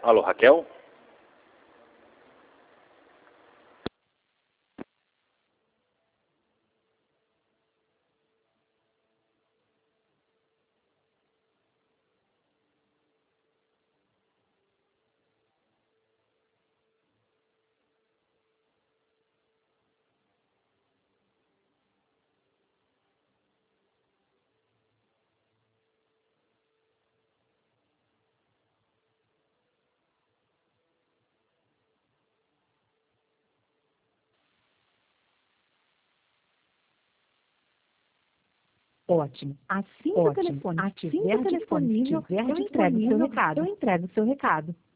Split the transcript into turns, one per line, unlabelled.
Alô, Raquel?
Ótimo. Assim que o telefone estiver disponível, eu entrego o seu recado.